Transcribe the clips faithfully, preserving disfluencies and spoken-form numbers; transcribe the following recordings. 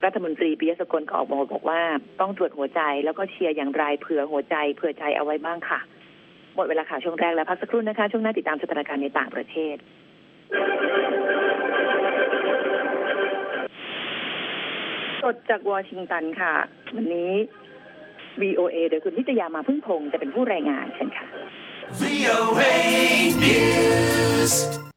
รัฐมนตรีปิยะสกลก็ออกมาบอกว่าต้องตรวจหัวใจแล้วก็เชียร์อย่างไรเผื่อหัวใจเผื่อใจเอาไว้บ้างค่ะหมดเวลาข่าวช่วงแรกแล้วพักสักครู่นะคะช่วงหน้าติดตามสถานการณ์ในต่างประเทศสดจากวอชิงตันค่ะวันนี้ วี โอ เอ โดยคุณนิตยามาพึ่งพงษ์จะเป็นผู้รายงานเช่นค่ะ วี โอ เอ News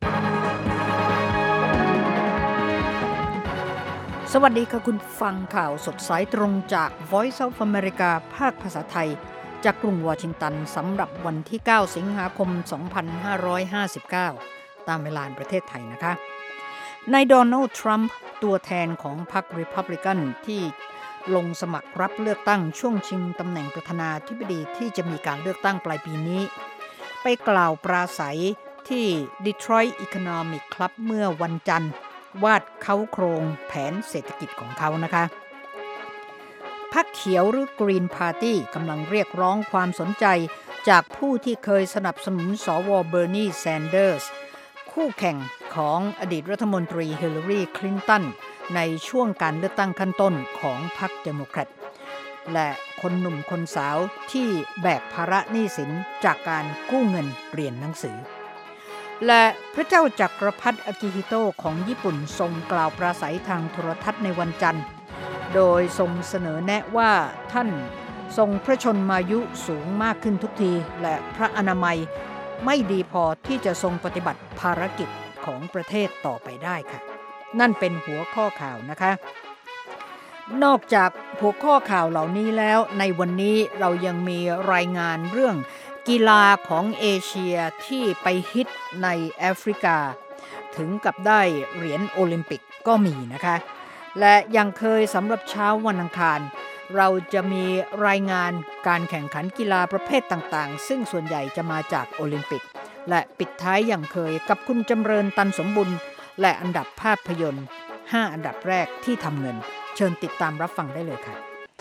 สวัสดีค่ะคุณฟังข่าวสดสายตรงจาก Voice of America ภาคภาษาไทยจากกรุงวอชิงตันสำหรับวันที่เก้าสิงหาคมสองพันห้าร้อยห้าสิบเก้าตามเวลาประเทศไทยนะคะนายโดนัลด์ทรัมป์ตัวแทนของพรรครีพับลิกันที่ลงสมัครรับเลือกตั้งช่วงชิงตำแหน่งประธานาธิบดีที่จะมีการเลือกตั้งปลายปีนี้ไปกล่าวปราศัยที่ Detroit Economic Club เมื่อวันจันทร์วาดเค้าโครงแผนเศรษฐกิจของเขานะคะพรรคเขียวหรือ Green Party กำลังเรียกร้องความสนใจจากผู้ที่เคยสนับสนุนสวเบอร์นีแซนเดอร์สคู่แข่งของอดีตรัฐมนตรีฮิลลารีคลินตันในช่วงการเลือกตั้งขั้นต้นของพรรคเดโมแครตและคนหนุ่มคนสาวที่แบกภาระหนี้สินจากการกู้เงินเรียนหนังสือและพระเจ้าจักรพรรดิอากิฮิโตะของญี่ปุ่นทรงกล่าวปราศัยทางโทรทัศน์ในวันจันทร์โดยทรงเสนอแนะว่าท่านทรงพระชนมายุสูงมากขึ้นทุกทีและพระอนามัยไม่ดีพอที่จะทรงปฏิบัติภารกิจของประเทศต่อไปได้ค่ะนั่นเป็นหัวข้อข่าวนะคะนอกจากหัวข้อข่าวเหล่านี้แล้วในวันนี้เรายังมีรายงานเรื่องกีฬาของเอเชียที่ไปฮิตในแอฟริกาถึงกับได้เหรียญโอลิมปิกก็มีนะคะและยังเคยสำหรับเช้าวันอังคารเราจะมีรายงานการแข่งขันกีฬาประเภทต่างๆซึ่งส่วนใหญ่จะมาจากโอลิมปิกและปิดท้ายอย่างเคยกับคุณจำเริญตันสมบุญและอันดับภาพยนตร์ห้าอันดับแรกที่ทำเงินเชิญติดตามรับฟังได้เลยค่ะ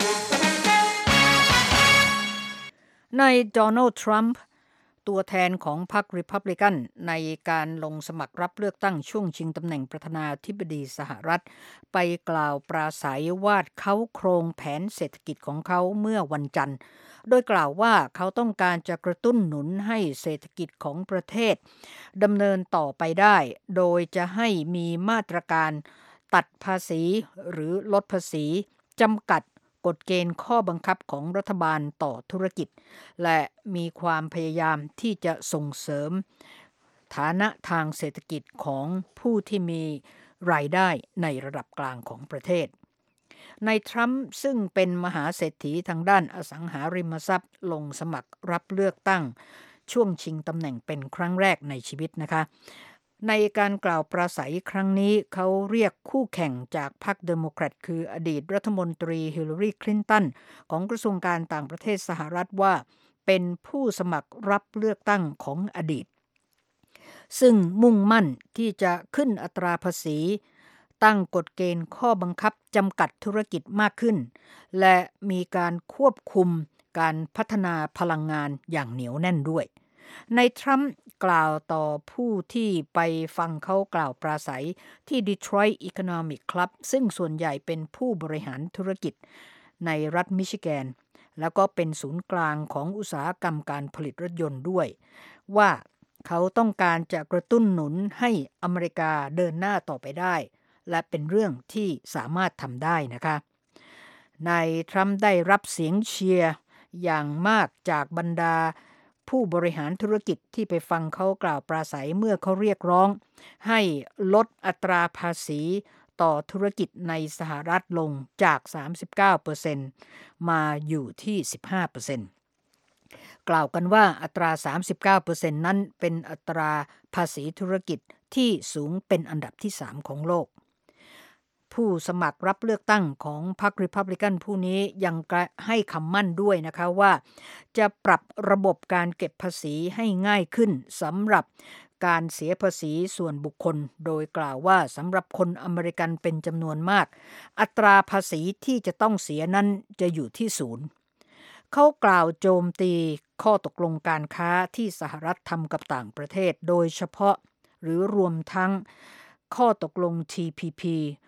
นายโดนัลด์ทรัมป์ตัวแทนของพรรครีพับลิกันในการลงสมัครรับเลือกตั้งช่วงชิงตำแหน่งประธานาธิบดีสหรัฐไปกล่าวปราศัยวาดเค้าโครงแผนเศรษฐกิจของเขาเมื่อวันจันทร์โดยกล่าวว่าเขาต้องการจะกระตุ้นหนุนให้เศรษฐกิจของประเทศดำเนินต่อไปได้โดยจะให้มีมาตรการตัดภาษีหรือลดภาษีจำกัดกฎเกณฑ์ข้อบังคับของรัฐบาลต่อธุรกิจและมีความพยายามที่จะส่งเสริมฐานะทางเศรษฐกิจของผู้ที่มีรายได้ในระดับกลางของประเทศนายทรัมป์ซึ่งเป็นมหาเศรษฐีทางด้านอสังหาริมทรัพย์ลงสมัครรับเลือกตั้งช่วงชิงตำแหน่งเป็นครั้งแรกในชีวิตนะคะในการกล่าวปราศัยครั้งนี้เขาเรียกคู่แข่งจากพรรคเดโมแครตคืออดีตรัฐมนตรีฮิลลารีคลินตันของกระทรวงการต่างประเทศสหรัฐว่าเป็นผู้สมัครรับเลือกตั้งของอดีตซึ่งมุ่งมั่นที่จะขึ้นอัตราภาษีตั้งกฎเกณฑ์ข้อบังคับจำกัดธุรกิจมากขึ้นและมีการควบคุมการพัฒนาพลังงานอย่างเหนียวแน่นด้วยนายทรัมป์กล่าวต่อผู้ที่ไปฟังเขากล่าวปราศัยที่ Detroit Economic Club ซึ่งส่วนใหญ่เป็นผู้บริหารธุรกิจในรัฐมิชิแกนแล้วก็เป็นศูนย์กลางของอุตสาหกรรมการผลิตรถยนต์ด้วยว่าเขาต้องการจะกระตุ้นหนุนให้อเมริกาเดินหน้าต่อไปได้และเป็นเรื่องที่สามารถทำได้นะคะนายทรัมป์ได้รับเสียงเชียร์อย่างมากจากบรรดาผู้บริหารธุรกิจที่ไปฟังเขากล่าวปราศัยเมื่อเขาเรียกร้องให้ลดอัตราภาษีต่อธุรกิจในสหรัฐลงจาก สามสิบเก้าเปอร์เซ็นต์ มาอยู่ที่ สิบห้าเปอร์เซ็นต์ กล่าวกันว่าอัตรา สามสิบเก้าเปอร์เซ็นต์ นั้นเป็นอัตราภาษีธุรกิจที่สูงเป็นอันดับที่สามของโลกผู้สมัครรับเลือกตั้งของพรรครีพับลิกันผู้นี้ยังให้คำมั่นด้วยนะคะว่าจะปรับระบบการเก็บภาษีให้ง่ายขึ้นสำหรับการเสียภาษีส่วนบุคคลโดยกล่าวว่าสำหรับคนอเมริกันเป็นจำนวนมากอัตราภาษีที่จะต้องเสียนั้นจะอยู่ที่ศูนย์เขากล่าวโจมตีข้อตกลงการค้าที่สหรัฐทำกับต่างประเทศโดยเฉพาะหรือรวมทั้งข้อตกลง ที พี พี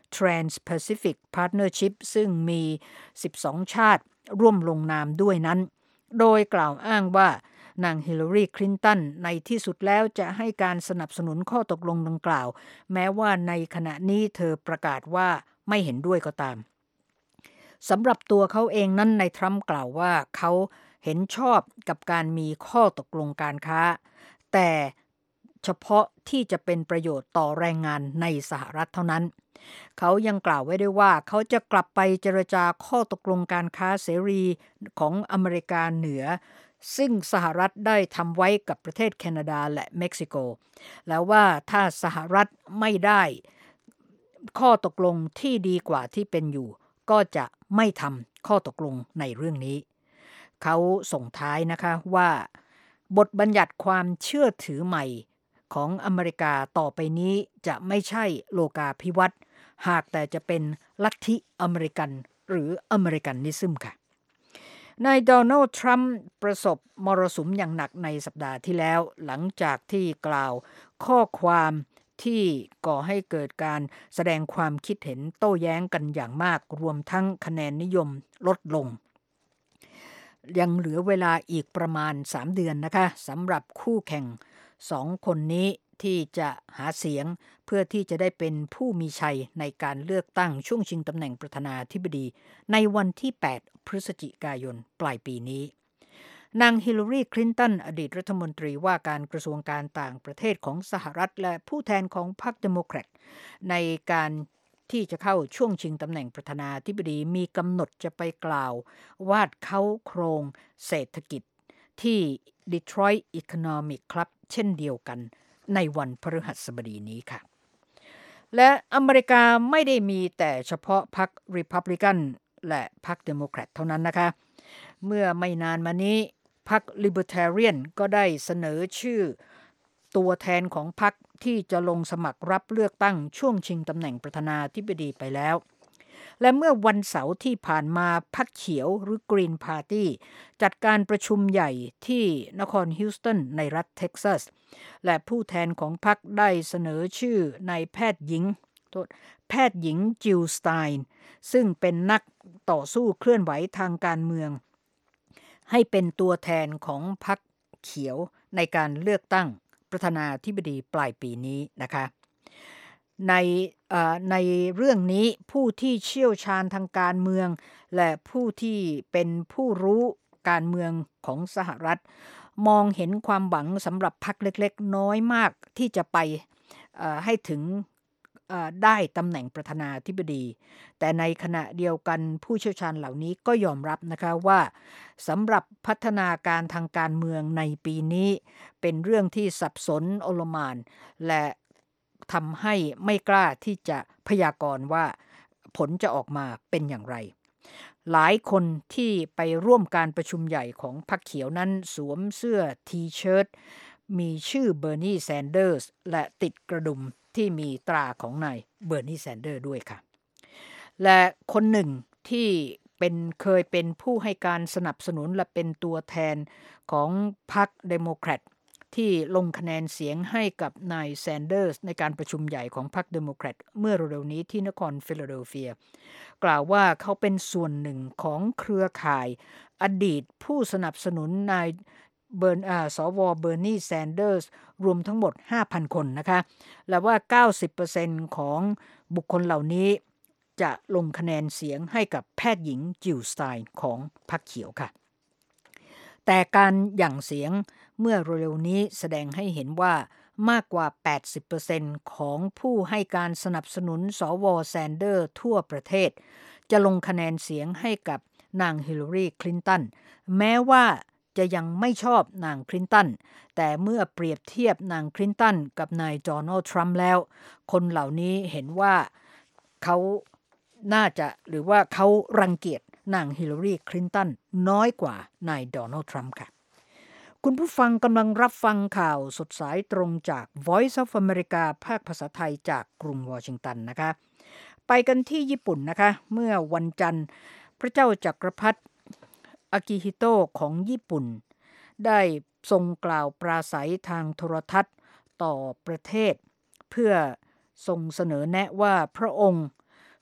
Trans-Pacific Partnership ซึ่งมีสิบสองชาติร่วมลงนามด้วยนั้นโดยกล่าวอ้างว่านางฮิลลารีคลินตันในที่สุดแล้วจะให้การสนับสนุนข้อตกลงดังกล่าวแม้ว่าในขณะนี้เธอประกาศว่าไม่เห็นด้วยก็ตามสำหรับตัวเขาเองนั้นนายทรัมป์กล่าวว่าเขาเห็นชอบกับการมีข้อตกลงการค้าแต่เฉพาะที่จะเป็นประโยชน์ต่อแรงงานในสหรัฐเท่านั้นเขายังกล่าวไว้ด้วยว่าเขาจะกลับไปเจรจาข้อตกลงการค้าเสรีของอเมริกาเหนือซึ่งสหรัฐได้ทำไว้กับประเทศแคนาดาและเม็กซิโกแล้วว่าถ้าสหรัฐไม่ได้ข้อตกลงที่ดีกว่าที่เป็นอยู่ก็จะไม่ทำข้อตกลงในเรื่องนี้เขาส่งท้ายนะคะว่าบทบัญญัติความเชื่อถือใหม่ของอเมริกาต่อไปนี้จะไม่ใช่โลกาภิวัตน์หากแต่จะเป็นลัทธิอเมริกันหรืออเมริกันนิซึมค่ะนายโดนัลด์ทรัมป์ประสบมรสุมอย่างหนักในสัปดาห์ที่แล้วหลังจากที่กล่าวข้อความที่ก่อให้เกิดการแสดงความคิดเห็นโต้แย้งกันอย่างมากรวมทั้งคะแนนนิยมลดลงยังเหลือเวลาอีกประมาณสามเดือนนะคะสำหรับคู่แข่งสองคนนี้ที่จะหาเสียงเพื่อที่จะได้เป็นผู้มีชัยในการเลือกตั้งช่วงชิงตำแหน่งประธานาธิบดีในวันที่แปดพฤศจิกายนปลายปีนี้นางฮิลลารีคลินตันอดีตรัฐมนตรีว่าการกระทรวงการต่างประเทศของสหรัฐและผู้แทนของพรรคเดโมแครตในการที่จะเข้าช่วงชิงตำแหน่งประธานาธิบดีมีกำหนดจะไปกล่าววาดเค้าโครงเศรษฐกิจที่ Detroit Economic Club เช่นเดียวกันในวันพฤหัสบดีนี้ค่ะและอเมริกาไม่ได้มีแต่เฉพาะพรรค Republican และพรรค Democrat เท่านั้นนะคะเมื่อไม่นานมานี้พรรค Libertarian ก็ได้เสนอชื่อตัวแทนของพรรคที่จะลงสมัครรับเลือกตั้งช่วงชิงตำแหน่งประธานาธิบดีไปแล้วและเมื่อวันเสาร์ที่ผ่านมาพรรคเขียวหรือ Green Party จัดการประชุมใหญ่ที่นครฮิวสตันในรัฐเท็กซัสและผู้แทนของพรรคได้เสนอชื่อนายแพทย์หญิงแพทย์หญิงจิลสไตน์ซึ่งเป็นนักต่อสู้เคลื่อนไหวทางการเมืองให้เป็นตัวแทนของพรรคเขียวในการเลือกตั้งประธานาธิบดีปลายปีนี้นะคะในในเรื่องนี้ผู้ที่เชี่ยวชาญทางการเมืองและผู้ที่เป็นผู้รู้การเมืองของสหรัฐมองเห็นความหวังสำหรับพรรคเล็กๆน้อยมากที่จะไปให้ถึงได้ตำแหน่งประธานาธิบดีแต่ในขณะเดียวกันผู้เชี่ยวชาญเหล่านี้ก็ยอมรับนะคะว่าสำหรับพัฒนาการทางการเมืองในปีนี้เป็นเรื่องที่สับสนโอลหม่านและทำให้ไม่กล้าที่จะพยากรณ์ว่าผลจะออกมาเป็นอย่างไรหลายคนที่ไปร่วมการประชุมใหญ่ของพรรคเขียวนั้นสวมเสื้อทีเชิ้ตมีชื่อเบอร์นีแซนเดอร์สและติดกระดุมที่มีตราของนายเบอร์นีแซนเดอร์ด้วยค่ะและคนหนึ่งที่เป็นเคยเป็นผู้ให้การสนับสนุนและเป็นตัวแทนของพรรคเดโมแครตที่ลงคะแนนเสียงให้กับนายแซนเดอร์สในการประชุมใหญ่ของพรรคเดโมแครตเมื่อเร็วๆนี้ที่นครฟิลาเดลเฟียกล่าวว่าเขาเป็นส่วนหนึ่งของเครือข่ายอดีตผู้สนับสนุนนายเบิร์นอ่าสวเบอร์นีแซนเดอร์สรวมทั้งหมด ห้าพัน คนนะคะและว่า เก้าสิบเปอร์เซ็นต์ ของบุคคลเหล่านี้จะลงคะแนนเสียงให้กับแพทย์หญิงจิลสไตน์ของพรรคเขียวค่ะแต่การหยั่งเสียงเมื่อเร็วๆนี้แสดงให้เห็นว่ามากกว่า แปดสิบเปอร์เซ็นต์ ของผู้ให้การสนับสนุนสวแซนเดอร์ทั่วประเทศจะลงคะแนนเสียงให้กับนางฮิลลารีคลินตันแม้ว่าจะยังไม่ชอบนางคลินตันแต่เมื่อเปรียบเทียบนางคลินตันกับนายโดนัลด์ทรัมป์แล้วคนเหล่านี้เห็นว่าเขาน่าจะหรือว่าเขารังเกียจนางฮิลลารีคลินตันน้อยกว่านายโดนัลด์ทรัมป์ค่ะคุณผู้ฟังกำลังรับฟังข่าวสดสายตรงจาก Voice of America ภาคภาษาไทยจากกรุงวอชิงตันนะคะไปกันที่ญี่ปุ่นนะคะเมื่อวันจันทร์พระเจ้าจักรพรรดิอากิฮิโตะของญี่ปุ่นได้ทรงกล่าวปราศัยทางโทรทัศน์ต่อประเทศเพื่อทรงเสนอแนะว่าพระองค์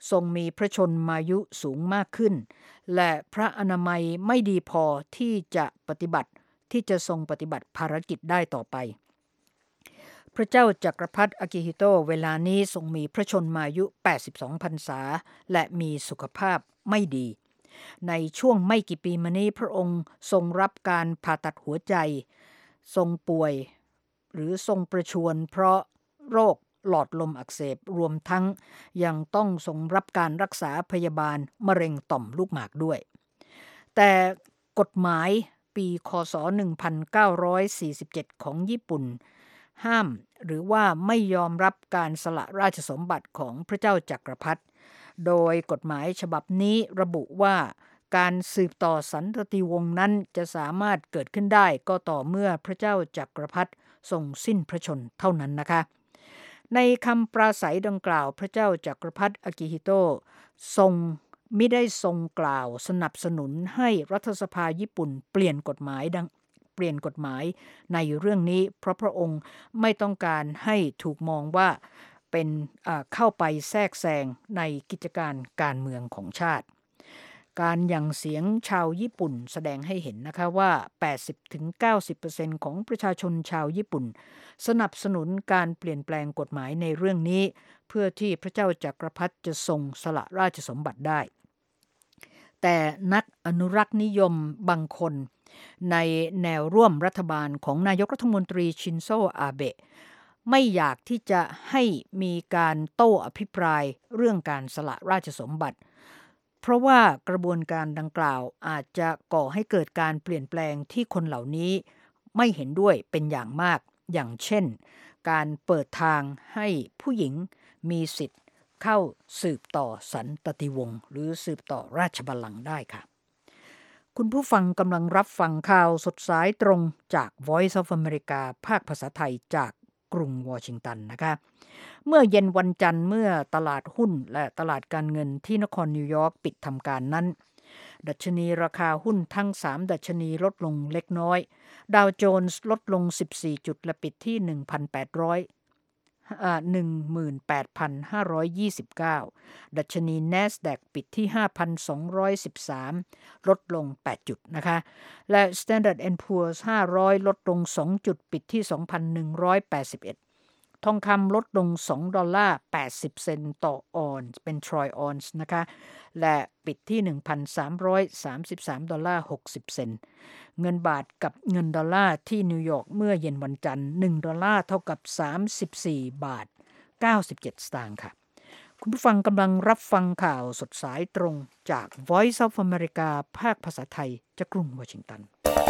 ทรงมีพระชนมายุสูงมากขึ้นและพระอนามัยไม่ดีพอที่จะปฏิบัติที่จะทรงปฏิบัติภารกิจได้ต่อไปพระเจ้าจักรพรรดิอากิฮิโตเวลานี้ทรงมีพระชนมายุแปดสิบสองพรรษาและมีสุขภาพไม่ดีในช่วงไม่กี่ปีมานี้พระองค์ทรงรับการผ่าตัดหัวใจทรงป่วยหรือทรงประชวรเพราะโรคหลอดลมอักเสบรวมทั้งยังต้องทรงรับการรักษาพยาบาลมะเร็งต่อมลูกหมากด้วยแต่กฎหมายปีค.ศ. หนึ่งพันเก้าร้อยสี่สิบเจ็ดของญี่ปุ่นห้ามหรือว่าไม่ยอมรับการสละราชสมบัติของพระเจ้าจักรพรรดิโดยกฎหมายฉบับนี้ระบุว่าการสืบต่อสันตติวงศ์นั้นจะสามารถเกิดขึ้นได้ก็ต่อเมื่อพระเจ้าจักรพรรดิทรงสิ้นพระชนม์เท่านั้นนะคะในคำปราศัยดังกล่าวพระเจ้าจักรพรรดิอากิฮิโตทรงมิได้ทรงกล่าวสนับสนุนให้รัฐสภาญี่ปุ่นเปลี่ยนกฎหมายดังเปลี่ยนกฎหมายในเรื่องนี้เพราะพระองค์ไม่ต้องการให้ถูกมองว่าเป็นเข้าไปแทรกแซงในกิจการการเมืองของชาติการหยั่งเสียงชาวญี่ปุ่นแสดงให้เห็นนะคะว่า แปดสิบถึงเก้าสิบเปอร์เซ็นต์ ของประชาชนชาวญี่ปุ่นสนับสนุนการเปลี่ยนแปลงกฎหมายในเรื่องนี้เพื่อที่พระเจ้าจักรพรรดิจะทรงสละราชสมบัติได้แต่นักอนุรักษ์นิยมบางคนในแนวร่วมรัฐบาลของนายกรัฐมนตรีชินโซอาเบะไม่อยากที่จะให้มีการโต้อภิปรายเรื่องการสละราชสมบัติเพราะว่ากระบวนการดังกล่าวอาจจะก่อให้เกิดการเปลี่ยนแปลงที่คนเหล่านี้ไม่เห็นด้วยเป็นอย่างมากอย่างเช่นการเปิดทางให้ผู้หญิงมีสิทธิ์เข้าสืบต่อสันตติวงศ์หรือสืบต่อราชบัลลังก์ได้ค่ะคุณผู้ฟังกำลังรับฟังข่าวสดสายตรงจาก Voice of America ภาคภาษาไทยจากกรุงวอชิงตันนะคะเมื่อเย็นวันจันทร์เมื่อตลาดหุ้นและตลาดการเงินที่นครนิวยอร์กปิดทำการนั้นดัชนีราคาหุ้นทั้งสามดัชนีลดลงเล็กน้อยดาวโจนส์ลดลงสิบสี่จุดและปิดที่ หนึ่งพันแปดร้อย อ่า หนึ่งหมื่นแปดพันห้าร้อยยี่สิบเก้า ดัชนี NASDAQ ปิดที่ ห้าพันสองร้อยสิบสาม ลดลงแปดจุดนะคะและ Standard แอนด์ Poor's ห้าร้อยลดลงสองจุดปิดที่ สองพันหนึ่งร้อยแปดสิบเอ็ดทองคำลดลงสองดอลลาร์แปดสิบเซนต์ต่อออนซ์เป็นทรอยออนซ์นะคะและปิดที่ หนึ่งพันสามร้อยสามสิบสามดอลลาร์หกสิบเซนต์เงินบาทกับเงินดอลลาร์ที่นิวยอร์กเมื่อเย็นวันจันทร์หนึ่งดอลลาร์เท่ากับสามสิบสี่บาทเก้าสิบเจ็ดสตางค์ค่ะคุณผู้ฟังกำลังรับฟังข่าวสดสายตรงจาก Voice of America ภาคภาษาไทยจากกรุงวอชิงตัน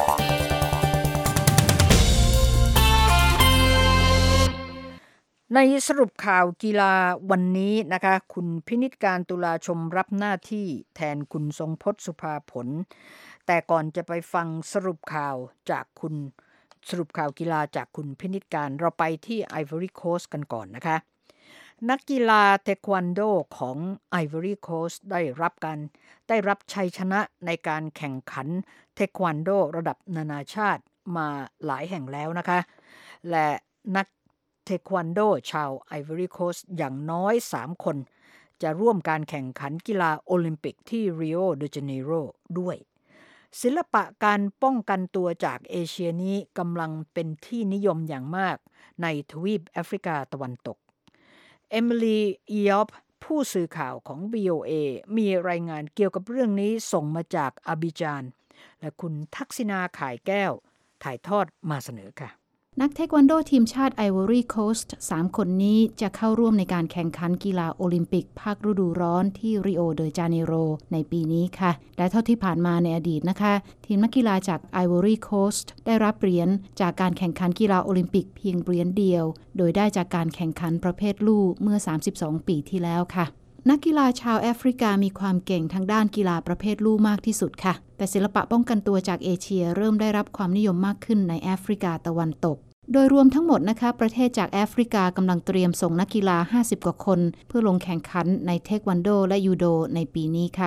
ในสรุปข่าวกีฬาวันนี้นะคะคุณพินิจการตุลาชมรับหน้าที่แทนคุณทรงพจน์สุภาผลแต่ก่อนจะไปฟังสรุปข่าวจากคุณสรุปข่าวกีฬาจากคุณพินิจการเราไปที่ Ivory Coast กันก่อนนะคะนักกีฬาเทควันโดของ Ivory Coast ได้รับการได้รับชัยชนะในการแข่งขันเทควันโดระดับนานาชาติมาหลายแห่งแล้วนะคะและนักเทควันโดชาวไอวอรี่โคสต์อย่างน้อยสามคนจะร่วมการแข่งขันกีฬาโอลิมปิกที่ริโอเดจาเนโรด้วยศิลปะการป้องกันตัวจากเอเชียนี้กำลังเป็นที่นิยมอย่างมากในทวีปแอฟริกาตะวันตกเอมิลีอียอปผู้สื่อข่าวของ วี โอ เอ มีรายงานเกี่ยวกับเรื่องนี้ส่งมาจากอาบิจานและคุณทักษิณาข่ายแก้วถ่ายทอดมาเสนอค่ะนักเทควันโดทีมชาติไอวอรี่โคสต์สามคนนี้จะเข้าร่วมในการแข่งขันกีฬาโอลิมปิกภาคฤดูร้อนที่ริโอเดจาเนโรในปีนี้ค่ะและเท่าที่ผ่านมาในอดีตนะคะทีมนักกีฬาจากไอวอรี่โคสต์ได้รับเหรียญจากการแข่งขันกีฬาโอลิมปิกเพียงเหรียญเดียวโดยได้จากการแข่งขันประเภทลู่เมื่อสามสิบสองปีที่แล้วค่ะนักกีฬาชาวแอฟริกามีความเก่งทางด้านกีฬาประเภทลู่มากที่สุดค่ะแต่ศิลปะป้องกันตัวจากเอเชียเริ่มได้รับความนิยมมากขึ้นในแอฟริกาตะวันตกโดยรวมทั้งหมดนะคะประเทศจากแอฟริกากำลังเตรียมส่งนักกีฬาห้าสิบกว่าคนเพื่อลงแข่งขันในเทควันโดและยูโดในปีนี้ค่ะ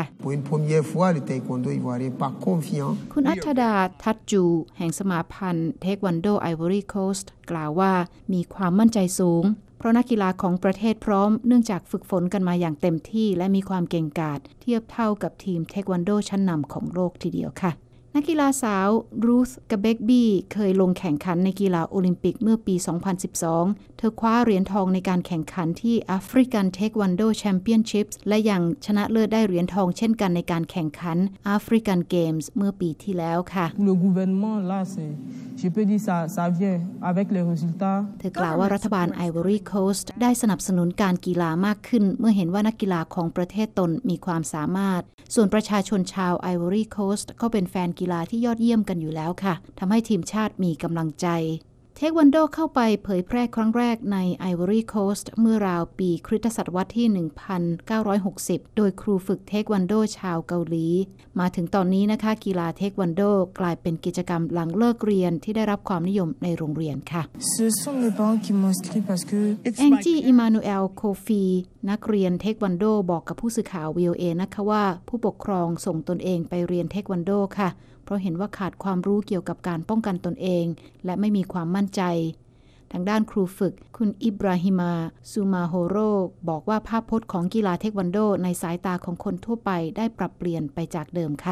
คุณอัธดาทัตจูแห่งสมาพันธ์เทควันโดไอวอรี่โคสต์กล่าวว่ามีความมั่นใจสูงเพราะนักกีฬาของประเทศพร้อมเนื่องจากฝึกฝนกันมาอย่างเต็มที่และมีความเก่งกาจเทียบเท่ากับทีมเทควันโดชั้นนำของโลกทีเดียวค่ะนักกีฬาสาวรูธกาเบกบี้เคยลงแข่งขันในกีฬาโอลิมปิกเมื่อปี สองพันสิบสอง เธอคว้าเหรียญทองในการแข่งขันที่ African Taekwondo Championships และยังชนะเลิศได้เหรียญทองเช่นกันในการแข่งขัน African Games เมื่อปีที่แล้วค่ะ Le gouvernement là c'est je peux dire ça ça vient avec les résultats เธอกล่าวว่ารัฐบาล Ivory Coast ได้สนับสนุนการกีฬามากขึ้นเมื่อเห็นว่านักกีฬาของประเทศตนมีความสามารถส่วนประชาชนชาว Ivory Coast ก็เป็นแฟนกีฬาที่ยอดเยี่ยมกันอยู่แล้วค่ะทำให้ทีมชาติมีกำลังใจเทควันโดเข้าไปเผยแพร่ครั้งแรกใน Ivory Coast เมื่อราวปีคริสตศตวรรษที่ หนึ่งพันเก้าร้อยหกสิบ โดยครูฝึกเทควันโดชาวเกาหลีมาถึงตอนนี้นะคะกีฬาเทควันโดกลายเป็นกิจกรรมหลังเลิกเรียนที่ได้รับความนิยมในโรงเรียนค่ะ Ce sont mes parents qui m'ont inscrit parce que แองจี้อิมานูเอลโคฟีนักเรียนเทควันโดบอกกับผู้สื่อข่าว วี โอ เอ นะคะว่าผู้ปกครองส่งตนเองไปเรียนเทควันโดค่ะเพราะเห็นว่าขาดความรู้เกี่ยวกับการป้องกันตนเองและไม่มีความมั่นใจทางด้านครูฝึกคุณอิบราฮิมาซูมาโฮโรบอกว่าภาพพจน์ของกีฬาเทควันโดในสายตาของคนทั่วไปได้ปรับเปลี่ยนไปจากเดิมค่ะ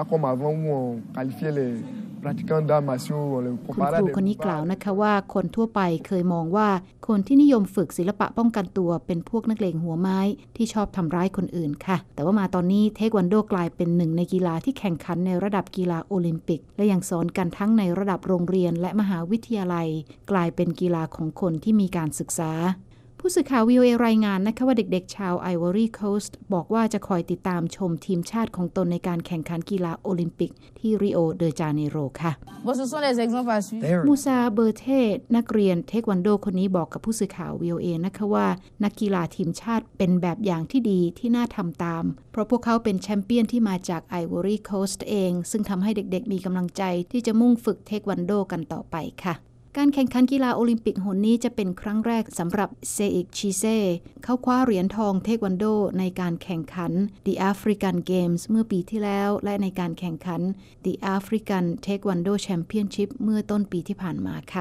คุณครูคนนี้กล่าวนะคะว่าคนทั่วไปเคยมองว่าคนที่นิยมฝึกศิลปะป้องกันตัวเป็นพวกนักเลงหัวไม้ที่ชอบทำร้ายคนอื่นค่ะแต่ว่ามาตอนนี้เทควันโดกลายเป็นหนึ่งในกีฬาที่แข่งขันในระดับกีฬาโอลิมปิกและยังสอนกันทั้งในระดับโรงเรียนและมหาวิทยาลัยกลายเป็นกีฬาของคนที่มีการศึกษาผู้สื่อข่าว วี โอ เอ รายงานนะคะว่าเด็กๆชาว Ivory Coast บอกว่าจะคอยติดตามชมทีมชาติของตนในการแข่งขันกีฬาโอลิมปิกที่ริโอเดจาเนโรค่ะมูซาเบอร์เทนักเรียนเทควันโดคนนี้บอกกับผู้สื่อข่าว วี โอ เอ นะคะว่านักกีฬาทีมชาติเป็นแบบอย่างที่ดีที่น่าทำตามเพราะพวกเขาเป็นแชมเปี้ยนที่มาจาก Ivory Coast เองซึ่งทำให้เด็กๆมีกำลังใจที่จะมุ่งฝึกเทควันโดกันต่อไปค่ะการแข่งขันกีฬาโอลิมปิกหนนี้จะเป็นครั้งแรกสำหรับเซอิกชิเซ่เขาคว้าเหรียญทองเทควันโดในการแข่งขัน The African Games เมื่อปีที่แล้วและในการแข่งขัน The African Taekwondo Championship เมื่อต้นปีที่ผ่านมาค่ะ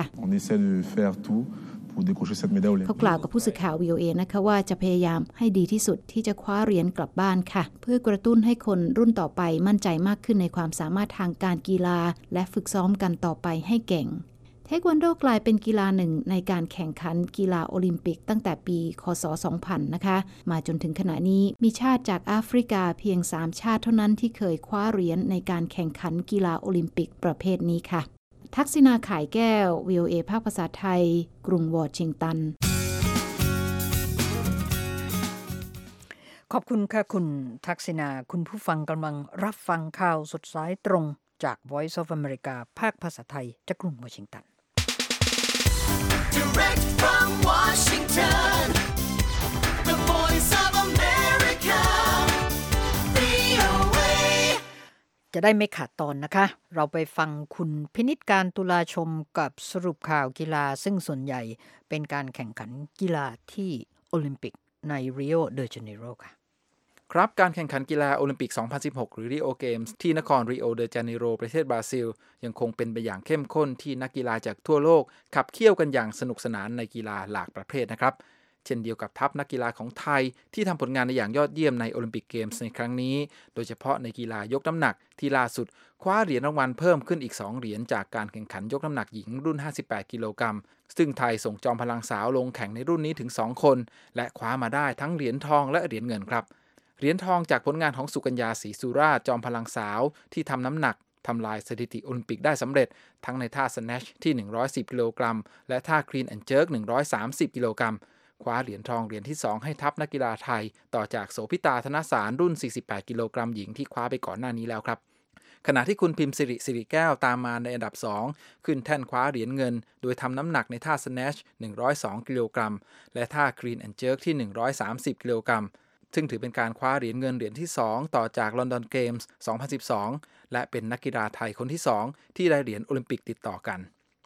เขากล่าวกับผู้สื่อข่าว วี โอ เอ นะคะว่าจะพยายามให้ดีที่สุดที่จะคว้าเหรียญกลับบ้านค่ะเพื่อกระตุ้นให้คนรุ่นต่อไปมั่นใจมากขึ้นในความสามารถทางการกีฬาและฝึกซ้อมกันต่อไปให้เก่งเทควันโดกลายเป็นกีฬาหนึ่งในการแข่งขันกีฬาโอลิมปิกตั้งแต่ปีคศสองพันนะคะมาจนถึงขณะนี้มีชาติจากแอฟริกาเพียงสามชาติเท่านั้นที่เคยคว้าเหรียญในการแข่งขันกีฬาโอลิมปิกประเภทนี้ค่ะทักษิณาข่ายแก้ว วี โอ เอ ภาคภาษาไทยกรุงวอชิงตันขอบคุณค่ะคุณทักษิณาคุณผู้ฟังกำลังรับฟังข่าวสดสายตรงจาก Voice of America ภาคภาษาไทยจากกรุงวอชิงตัน Direct from Washington, the Voice of America, วี โอ เอจะได้ไม่ขาดตอนนะคะ เราไปฟังคุณพินิจการตุลาชมกับสรุปข่าวกีฬาซึ่งส่วนใหญ่เป็นการแข่งขันกีฬาที่โอลิมปิกในริโอเดจาเนโรค่ะครับการแข่งขันกีฬาโอลิมปิก สองพันสิบหก หรือ Rio Games ที่นครริโอเดจาเนโรประเทศบราซิลยังคงเป็นไปอย่างเข้มข้นที่นักกีฬาจากทั่วโลกขับเคี่ยวกันอย่างสนุกสนานในกีฬาหลากประเภทนะครับเช่นเดียวกับทัพนักกีฬาของไทยที่ทำผลงานในอย่างยอดเยี่ยมในโอลิมปิกเกมส์ในครั้งนี้โดยเฉพาะในกีฬายกน้ำหนักที่ล่าสุดคว้าเหรียญรางวัลเพิ่มขึ้นอีกสองเหรียญจากการแข่งขันยกน้ำหนักหญิงรุ่นห้าสิบแปดกิโลกรัมซึ่งไทยส่งจอมพลังสาวลงแข่งในรุ่นนี้ถึงสองคนและคว้ามาได้ทั้งเหรียญทองและเหรียญเงินครับเหรียญทองจากผลงานของสุกัญญาศรีสุราษฎร์จอมพลังสาวที่ทำน้ำหนักทำลายสถิติโอลิมปิกได้สำเร็จทั้งในท่าสแนชที่หนึ่งร้อยสิบกิโลกรัมและท่าคลีนแอนด์เจิร์กหนึ่งร้อยสามสิบกิโลกรัมคว้าเหรียญทองเหรียญที่สองให้ทัพนักกีฬาไทยต่อจากโสภิตาธนสารรุ่นสี่สิบแปดกิโลกรัมหญิงที่คว้าไปก่อนหน้านี้แล้วครับขณะที่คุณพิมพ์สิริสิริแก้วตามมาในอันดับสองขึ้นแท่นคว้าเหรียญเงินโดยทำน้ำหนักในท่าสแนชหนึ่งร้อยสองกิโลกรัมและท่าคลีนแอนด์เจิร์กที่หนึ่งร้อยสามสิบกิโลกรัมซึ่งถือเป็นการคว้าเหรียญเงินเหรียญที่สองต่อจากลอนดอนเกมส์สองพันสิบสองและเป็นนักกีฬาไทยคนที่สองที่ได้เหรียญโอลิมปิกติดต่อกัน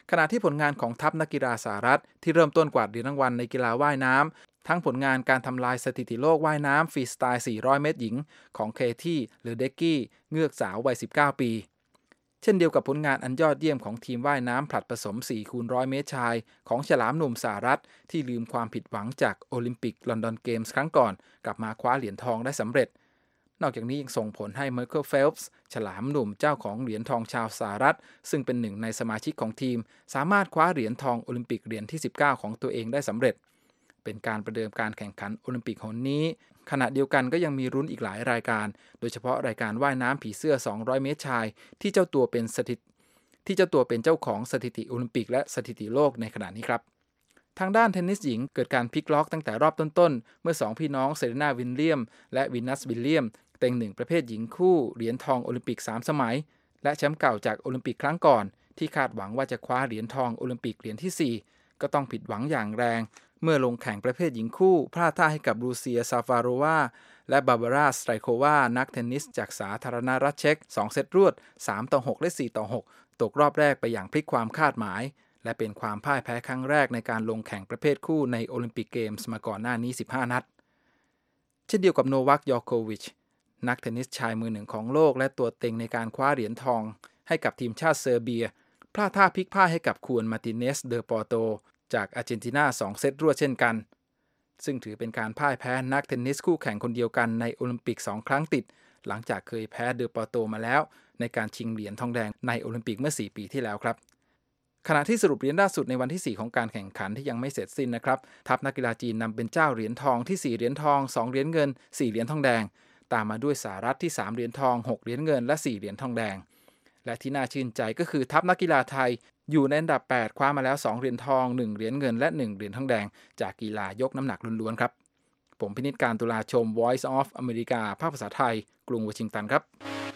ขณะที่ผลงานของทัพนักกีฬาสหรัฐที่เริ่มต้นกวาดเหรียญรางวัลในกีฬาว่ายน้ำทั้งผลงานการทำลายสถิติโลกว่ายน้ำฟรีสไตล์สี่ร้อยเมตรหญิงของเคที่หรือเด็กกี้เงือกสาววัยสิบเก้าปีเช่นเดียวกับผลงานอันยอดเยี่ยมของทีมว่ายน้ำผลัดผสม สี่คูณร้อย เมตรชายของฉลามหนุ่มสหรัฐที่ลืมความผิดหวังจากโอลิมปิกลอนดอนเกมส์ครั้งก่อนกลับมาคว้าเหรียญทองได้สำเร็จนอกจากนี้ยังส่งผลให้ไมเคิล เฟลป์ส์ฉลามหนุ่มเจ้าของเหรียญทองชาวสหรัฐซึ่งเป็นหนึ่งในสมาชิกของทีมสามารถคว้าเหรียญทองโอลิมปิกเหรียญที่สิบเก้าของตัวเองได้สำเร็จเป็นการประเดิมการแข่งขันโอลิมปิกหนนี้ขณะเดียวกันก็ยังมีรุ้นอีกหลายรายการโดยเฉพาะรายการว่ายน้ำผีเสื้อสองร้อยเมตรชายที่เจ้าตัวเป็นสถิติที่เจ้าตัวเป็นเจ้าของสถิติโอลิมปิกและสถิติโลกในขณะนี้ครับทางด้านเทนนิสหญิงเกิดการพลิกล็อกตั้งแต่รอบต้นๆเมื่อสองพี่น้องเซเรนาวิลเลียมและวีนัสวิลเลียมเต็งหนึ่งประเภทหญิงคู่เหรียญทองโอลิมปิกสามสมัยและแชมป์เก่าจากโอลิมปิกครั้งก่อนที่คาดหวังว่าจะคว้าเหรียญทองโอลิมปิกเหรียญที่สี่ก็ต้องผิดหวังอย่างแรงเมื่อลงแข่งประเภทหญิงคู่พลาดท่าให้กับลูเซียซาฟาโรวาและบาบาร่าสไตรโควานักเทนนิสจากสาธารณรัฐเช็กสองเซตรวดสามต่อหกและสี่ต่อหกตกรอบแรกไปอย่างพลิกความคาดหมายและเป็นความพ่ายแพ้ครั้งแรกในการลงแข่งประเภทคู่ในโอลิมปิกเกมส์มาก่อนหน้านี้สิบห้านัดเช่นเดียวกับโนวัค ยอโควิชนักเทนนิสชายมือหนึ่งของโลกและตัวเต็งในการคว้าเหรียญทองให้กับทีมชาติเซอร์เบียพลาดท่าพลิกพ่ายให้กับควนมาติเนสเดอปอร์โตจากอาร์เจนตินาสองเซตรวดเช่นกันซึ่งถือเป็นการพ่ายแพ้นักเทนนิสคู่แข่งคนเดียวกันในโอลิมปิกสองครั้งติดหลังจากเคยแพ้เดอปอร์โตมาแล้วในการชิงเหรียญทองแดงในโอลิมปิกเมื่อสี่ปีที่แล้วครับขณะที่สรุปเหรียญล่าสุดในวันที่สี่ของการแข่งขันที่ยังไม่เสร็จสิ้นนะครับทัพนักกีฬาจีนนำเป็นเจ้าเหรียญทองที่สี่เหรียญทองสองเหรียญเงินสี่เหรียญทองแดงตามมาด้วยสหรัฐที่สามเหรียญทองหกเหรียญเงินและสี่เหรียญทองแดงและที่น่าชื่นใจก็คือทัพนักกีฬาไทยอยู่ในอันดับแปดคว้ามาแล้วสองเหรียญทองหนึ่งเหรียญเงินและหนึ่งเหรียญทองแดงจากกีฬายกน้ำหนักล้วนๆครับผมพินิจการตุลาชม Voice of America ภาคภาษาไทยกรุงวอชิงตันครับ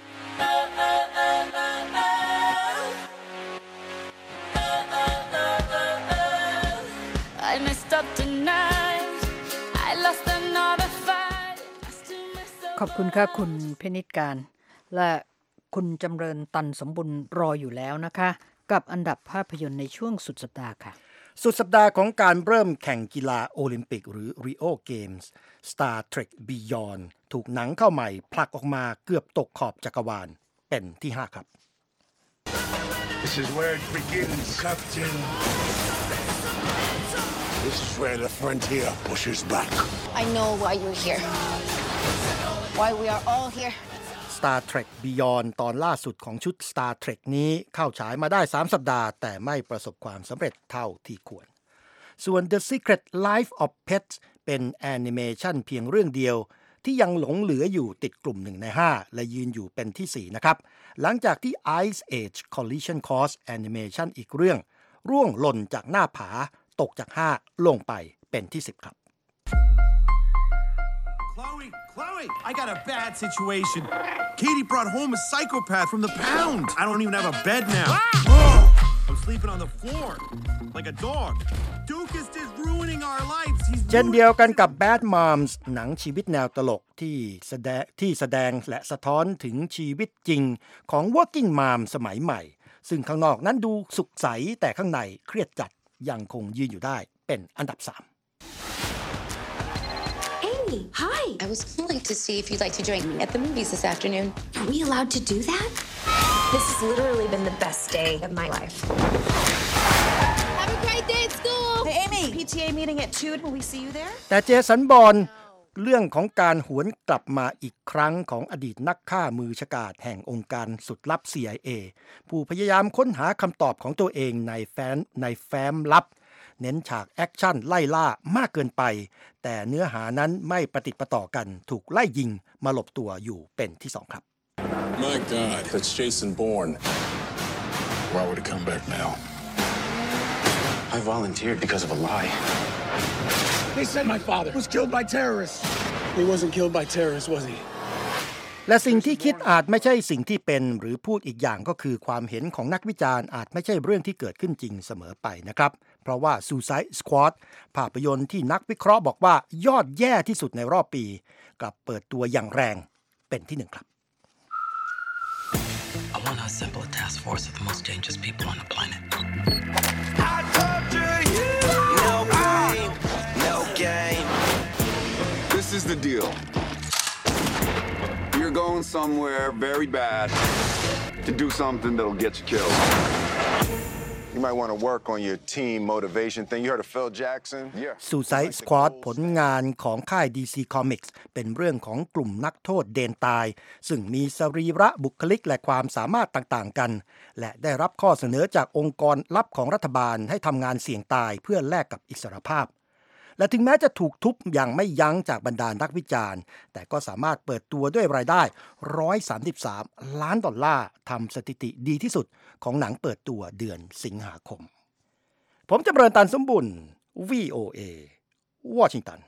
ขอบคุณค่ะคุณเพนิจการและคุณจำเริญตันสมบุญรออยู่แล้วนะคะกับอันดับภาพยนตร์ในช่วงสุดสัปดาห์ค่ะสุดสัปดาห์ของการเริ่มแข่งกีฬาโอลิมปิกหรือ Rio Games Star Trek Beyond ถูกหนังเข้าใหม่ผลักออกมาเกือบตกขอบจักรวาลเป็นที่ห้าครับ This is where it begins, Captain. This is where the frontier pushes back. I know why you're here. Why we are all here. Star Trek Beyond ตอนล่าสุดของชุด Star Trek นี้เข้าฉายมาได้สามสัปดาห์แต่ไม่ประสบความสำเร็จเท่าที่ควรส่วน The Secret Life of Pets เป็นแอนิเมชันเพียงเรื่องเดียวที่ยังหลงเหลืออยู่ติดกลุ่มหนึ่งในห้าและยืนอยู่เป็นที่สี่นะครับหลังจากที่ Ice Age Collision Course Animation อีกเรื่องร่วงหล่นจากหน้าผาตกจากห้าลงไปเป็นที่สิบครับ Chloe, Chloe, I got a bad situation. Katie brought home a psychopath from the pound. I don't even have a bed now. Oh, I'm sleeping on the floor like a dog. Duke is just ruining our lives. He's เช่นเดียวกันกับ Bad Moms หนังชีวิตแนวตลกที่แสดงที่แสดงและสะท้อนถึงชีวิตจริงของ Working Mom สมัยใหม่ซึ่งข้างนอกนั้นดูสุขใสแต่ข้างในเครียดจัดยังคงยืนอยู่ได้เป็นอันดับสาม Hi. I was calling to see if you'd like to join me at the movies this afternoon. Are we allowed to do that? This has literally been the best day of my life. Have a great day at school. Hey, Amy, P T A meeting at two. Will we see you there? แต่เจสันบอร์นเรื่องของการหวนกลับมาอีกครั้งของอดีตนักฆ่ามือฉกาจแห่งองค์การสุดลับ ซี ไอ เอ ผู้พยายามค้นหาคำตอบของตัวเองในแฟ้มในแฟ้มลับเน้นฉากแอคชั่นไล่ล่ามากเกินไปแต่เนื้อหานั้นไม่ประติดประต่อกันถูกไล่ยิงมาหลบตัวอยู่เป็นที่สองครับ My God, that's Jason Bourne. Why would he come back now? I volunteered because of a lie. They said my father was killed by terrorists. He wasn't killed by terrorists, was he? และสิ่งที่คิดอาจไม่ใช่สิ่งที่เป็นหรือพูดอีกอย่างก็คือความเห็นของนักวิจารณ์อาจไม่ใช่เรื่องที่เกิดขึ้นจริงเสมอไปนะครับเพราะว่า Suicide Squad ภาพยนตร์ที่นักวิเคราะห์บอกว่ายอดแย่ที่สุดในรอบปีกลับเปิดตัวอย่างแรงเป็นที่หนึ่งครับ I don't know how simple a task force of the most dangerous people on the planet. I torture you. No pain, no gain. This is the deal. You're going somewhere very bad to do something that'll get you killed. You might want to work on your team motivation thing. You heard of Phil Jackson? Yeah. Suicide Squad ผลงานของค่าย ดี ซี Comics เป็นเรื่องของกลุ่มนักโทษเดนตายซึ่งมีสรีระบุคลิกและความสามารถต่างๆกันและได้รับข้อเสนอจากองค์กรลับของรัฐบาลให้ทำงานเสี่ยงตายเพื่อแลกกับอิสรภาพและถึงแม้จะถูกทุบอย่างไม่ยั้งจากบรรดานักวิจารณ์แต่ก็สามารถเปิดตัวด้วยรายได้หนึ่งร้อยสามสิบสามล้านดอลลาร์ทำสถิติดีที่สุดของหนังเปิดตัวเดือนสิงหาคมผมจำเริญตันสมบุญ วี โอ เอ วอชิงตัน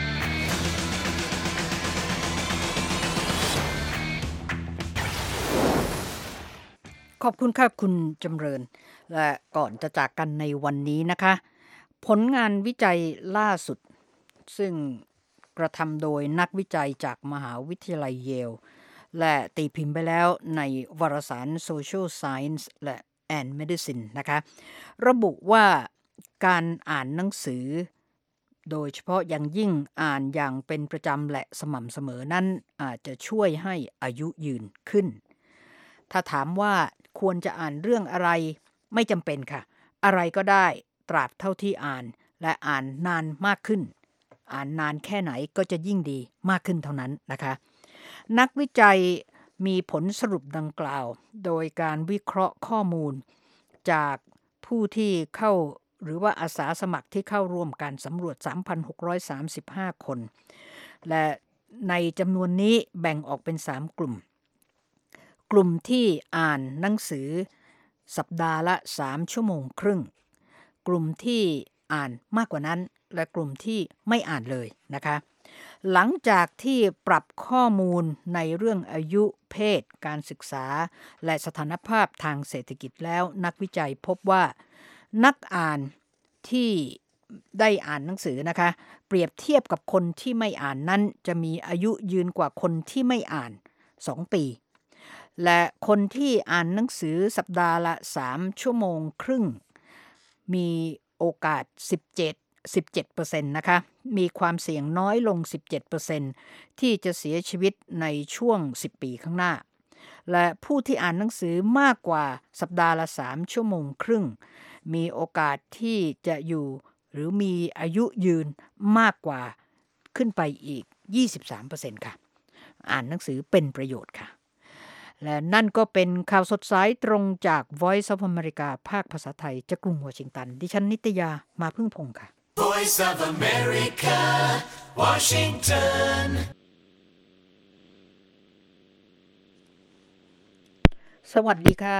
ขอบคุณค่ะคุณจำเริญและก่อนจะจากกันในวันนี้นะคะผลงานวิจัยล่าสุดซึ่งกระทำโดยนักวิจัยจากมหาวิทยาลัยเยลและตีพิมพ์ไปแล้วในวารสาร Social Science และ and Medicine นะคะระบุว่าการอ่านหนังสือโดยเฉพาะอย่างยิ่งอ่านอย่างเป็นประจำและสม่ำเสมอนั้นอาจจะช่วยให้อายุยืนขึ้นถ้าถามว่าควรจะอ่านเรื่องอะไรไม่จำเป็นค่ะอะไรก็ได้ตราบเท่าที่อ่านและอ่านนานมากขึ้นอ่านนานแค่ไหนก็จะยิ่งดีมากขึ้นเท่านั้นนะคะนักวิจัยมีผลสรุปดังกล่าวโดยการวิเคราะห์ข้อมูลจากผู้ที่เข้าหรือว่าอาสาสมัครที่เข้าร่วมการสำรวจ สามพันหกร้อยสามสิบห้า คนและในจำนวนนี้แบ่งออกเป็นสามกลุ่มกลุ่มที่อ่านหนังสือสัปดาห์ละสามชั่วโมงครึ่งกลุ่มที่อ่านมากกว่านั้นและกลุ่มที่ไม่อ่านเลยนะคะหลังจากที่ปรับข้อมูลในเรื่องอายุเพศการศึกษาและสถานภาพทางเศรษฐกิจแล้วนักวิจัยพบว่านักอ่านที่ได้อ่านหนังสือนะคะเปรียบเทียบกับคนที่ไม่อ่านนั้นจะมีอายุยืนกว่าคนที่ไม่อ่านสองปีและคนที่อ่านหนังสือสัปดาห์ละสามชั่วโมงครึ่งมีโอกาสสิบเจ็ด สิบเจ็ดเปอร์เซ็นต์ นะคะมีความเสี่ยงน้อยลง สิบเจ็ดเปอร์เซ็นต์ ที่จะเสียชีวิตในช่วงสิบปีข้างหน้าและผู้ที่อ่านหนังสือมากกว่าสัปดาห์ละสามชั่วโมงครึ่งมีโอกาสที่จะอยู่หรือมีอายุยืนมากกว่าขึ้นไปอีก ยี่สิบสามเปอร์เซ็นต์ ค่ะอ่านหนังสือเป็นประโยชน์ค่ะและนั่นก็เป็นข่าวสดสายตรงจาก Voice of America ภาคภาษาไทยจากกรุงวอชิงตันดิฉันนิตยามาพึ่งพงษ์ค่ะ Voice of America Washington สวัสดีค่ะ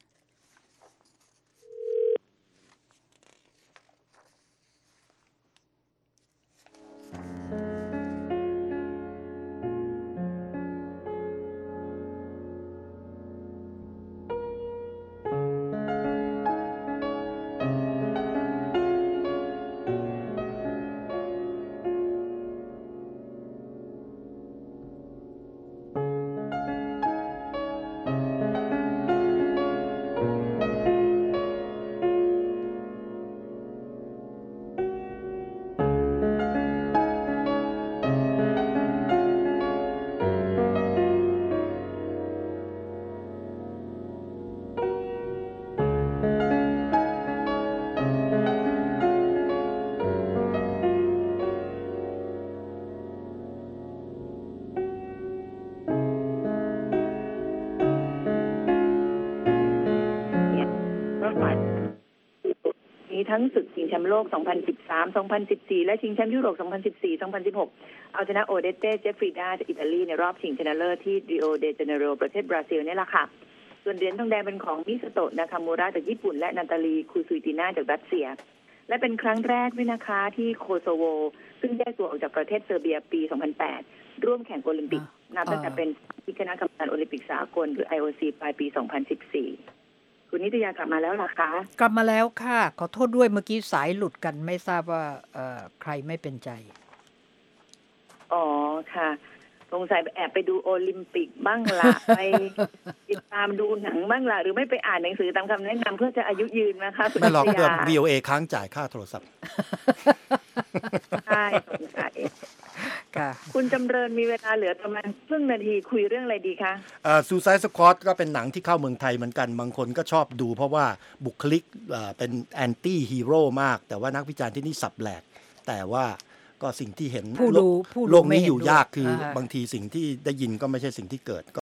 ทั้งศึกชิงแชมป์โลก สองพันสิบสาม สองพันสิบสี่ และชิงแชมป์ยุโรป สองพันสิบสี่ สองพันสิบหก เอาชนะโอเดเต้ เจฟฟรีดาจากอิตาลีในรอบชิงชนะเลิศที่ริโอเดจาเนโรประเทศบราซิลนี่แหละค่ะส่วนเหรียญทองแดงเป็นของมิสโตะนาคามูระจากญี่ปุ่นและนาตาลีคูซุยติน่าจากรัสเซียและเป็นครั้งแรกด้วยนะคะที่โคโซโวซึ่งแยกตัวออกจากประเทศเซอร์เบียปี สองพันแปด ร่วมแข่งโอลิมปิกนับตั้งแต่เป็นที่คณะกรรมการโอลิมปิกสากลหรือ ไอ โอ ซี ปลายปี สองพันสิบสี่คุณนิตยากลับมาแล้วเหรอคะกลับมาแล้วค่ะขอโทษด้วยเมื่อกี้สายหลุดกันไม่ทราบว่าเอ่อใครไม่เป็นใจอ๋อค่ะสงสัยแอบไปดูโอลิมปิกบ้างล่ะ ไปติดตามดูหนังบ้างล่ะหรือไม่ไปอ่านหนังสือตามคำแนะนำเพื่อจะอายุยืนนะคะคุณไม่หรอกนิตเพื่อยาวี โอ เอ ค้างจ่ายค่าโทรศัพท์ใช่สงสัยคุณจำเริญมีเวลาเหลือประมาณครึ่งนาทีคุยเรื่องอะไรดีคะซูไซด์สควอตก็เป็นหนังที่เข้าเมืองไทยเหมือนกันบางคนก็ชอบดูเพราะว่าบุคลิกเป็นแอนตี้ฮีโร่มากแต่ว่านักวิจารณ์ที่นี่สับแหลกแต่ว่าก็สิ่งที่เห็นผู้ดูผู้ดูโลกนี้อยู่ไม่เห็นด้วยยากคืออ่าบางทีสิ่งที่ได้ยินก็ไม่ใช่สิ่งที่เกิด